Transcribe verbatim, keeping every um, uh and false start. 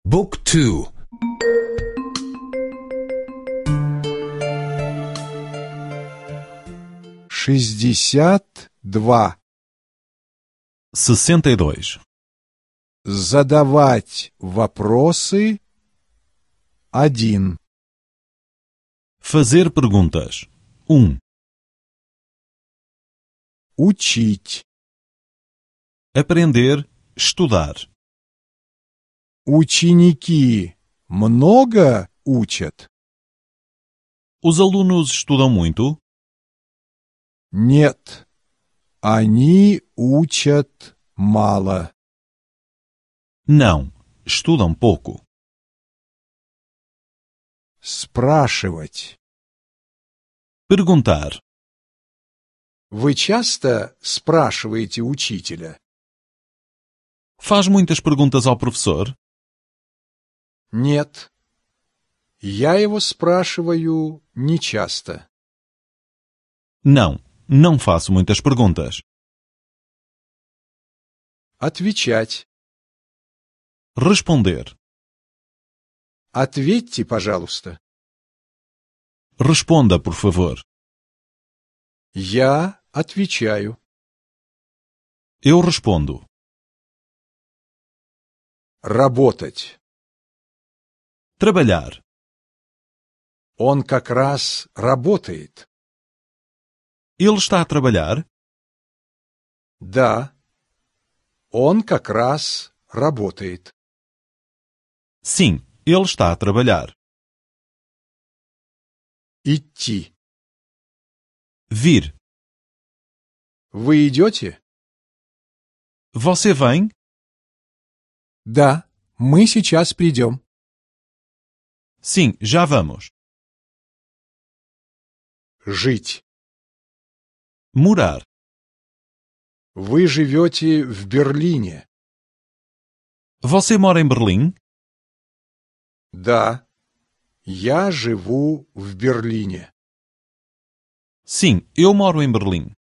بوك تو шестьдесят два. sessenta e dois. Задавать вопросы один. Fazer perguntas. um. Учить. Aprender, estudar. Ученики много учат? Os alunos estudam muito? Нет, они учат мало. Não, estudam pouco. Спрашивать. Perguntar. Вы часто спрашиваете учителя? Faz muitas perguntas ao professor? Нет, я его спрашиваю нечасто. Não, não faço muitas perguntas. Отвечать. Responder. Ответьте, пожалуйста. Responda, por favor. Я отвечаю. Eu respondo. Работать. Trabalhar. Он как раз работает. Ele está a trabalhar? Да, он как раз работает. Sim, ele está a trabalhar. Идти. Vir. Вы идете? Você vem? Да, мы сейчас придем. Sim, já vamos. Жить. Morar. Вы живете в Берлине? Você mora em Berlim? Да, я живу в Берлине. Sim, eu moro em Berlim.